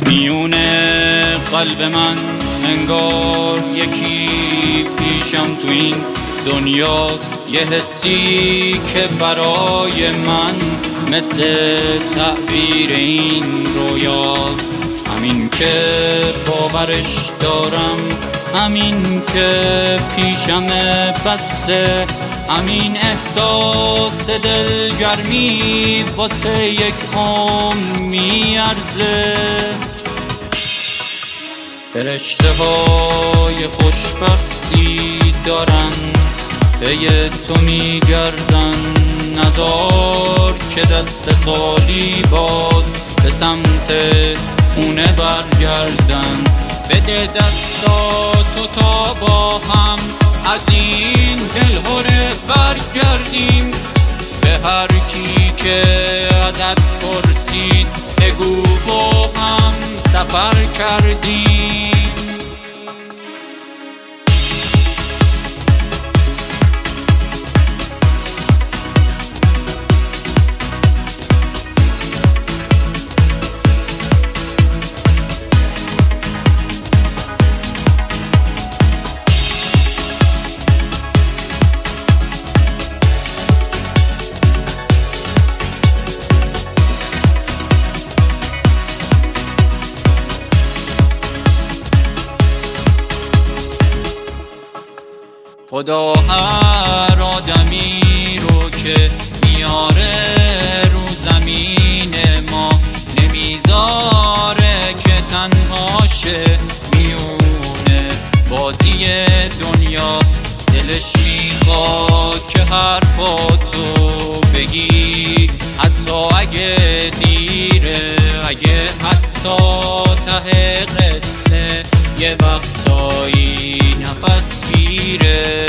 میون قلب من انگار یکی پیشم تو این دنیاست، یه حسی که برای من مثل تعبیر این رویاست. همین که باورش دارم، همین که پیشمه بسه، همین احساس دلگرمی واسه یک عمر میارزه. فرشته های خوشبختی دارن پی تو میگردن، نزار که دست خالی باز به سمت خونه برگردن. بده دستاتو تا با هم از این دلهره برگردیم، به هر کی که ازت پرسید بگو با هم سفر کردیم. خدا هر آدمی رو که میاره رو زمین ما نمیذاره که تنها شه میونه بازی دنیا. دلش میخواد که حرفاتو بگی حتی اگه دیره، اگه حتی ته قصه یه وقتایی نفس گیره.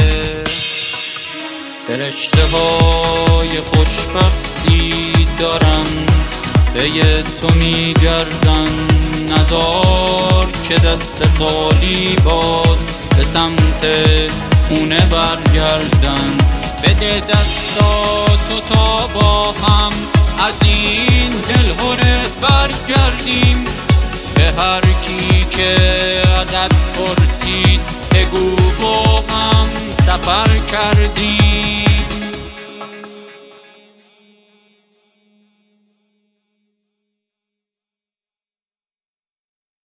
فرشته های خوشبختی دارن پی تو میگردن، نزار که دست خالی باز به سمت خونه برگردن. بده دستاتو تا با هم از این دلهره برگردیم، به هر کی که ازت پرسید بگو با هم سفر کردیم.